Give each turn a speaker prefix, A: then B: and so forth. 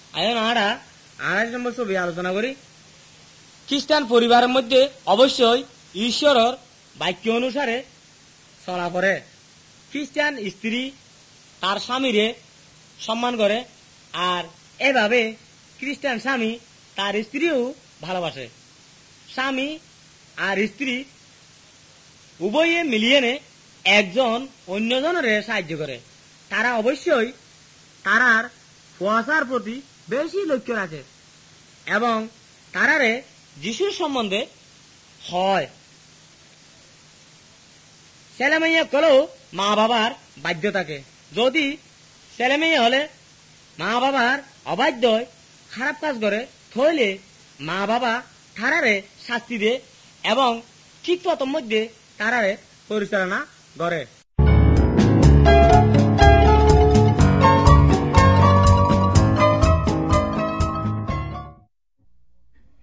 A: Ion আড়া 28 নম্বর ছবি আলোচনা করি। খ্রিস্টান পরিবারের মধ্যে অবশ্যই ঈশ্বরের বাক্য অনুসারে চলা করে। খ্রিস্টান স্ত্রী তার স্বামীরে সম্মান করে, আর এভাবে খ্রিস্টান স্বামী তার স্ত্রীও ভালোবাসে। স্বামী আর স্ত্রী উভয়ে মিলিয়ে একজন অন্যজনের সাহায্য করে। তারা অবশ্যই তারার কুয়াশার প্রতি বেশি লক্ষ্য রাখে এবং তারারে যিশুর সম্বন্ধে হয়। ছেলে মেয়ে হলেও মা বাবার বাধ্য থাকে। যদি ছেলে মেয়ে হলে মা বাবার অবাধ্য খারাপ কাজ করে, তাহলে মা বাবা তারারে শাস্তি দেয় এবং ঠিক পথের মধ্যে তারারে পরিচালনা করে।